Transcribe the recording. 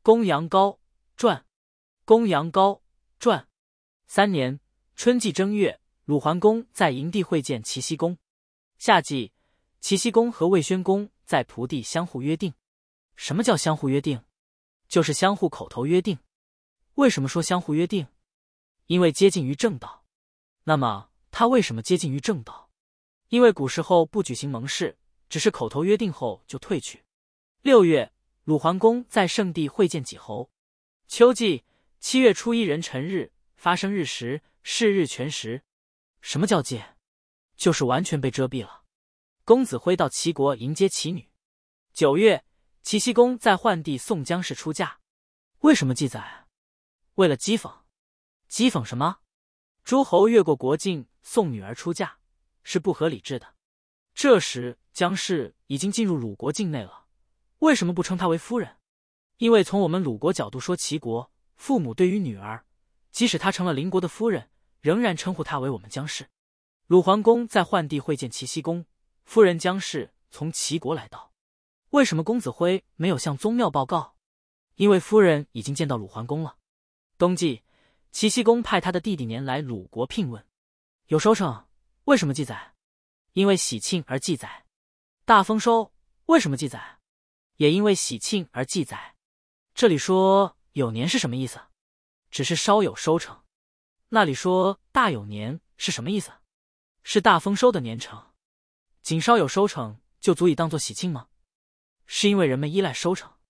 公羊羔传。公羊羔传。3年春季正月，鲁桓公在营地会见齐僖公。夏季，齐僖公和魏宣公在蒲地相互约定。什么叫相互约定？就是相互口头约定。为什么说相互约定？因为接近于正道。那么他为什么接近于正道？因为古时候不举行盟誓，只是口头约定后就退去。6月，鲁桓公在圣地会见几侯。秋季7月初1壬辰日，发生日食，是日全食。什么叫戒？就是完全被遮蔽了。公子辉到齐国迎接齐女。9月，齐僖公在浣地送姜氏出嫁。为什么记载？为了讥讽。讥讽什么？诸侯越过国境送女儿出嫁，是不合理制的。这时姜氏已经进入鲁国境内了，为什么不称她为夫人？因为从我们鲁国角度说，齐国父母对于女儿，即使她成了邻国的夫人，仍然称呼她为我们姜氏。鲁桓公在浣地会见齐僖公，夫人姜氏从齐国来到。为什么公子辉没有向宗庙报告？因为夫人已经见到鲁桓公了。冬季，齐僖公派他的弟弟年来鲁国聘问。有收成，为什么记载？因为喜庆而记载。大丰收，为什么记载？也因为喜庆而记载。这里说有年是什么意思？只是稍有收成。那里说大有年是什么意思？是大丰收的年成。仅稍有收成就足以当作喜庆吗？是因为人们依赖收成。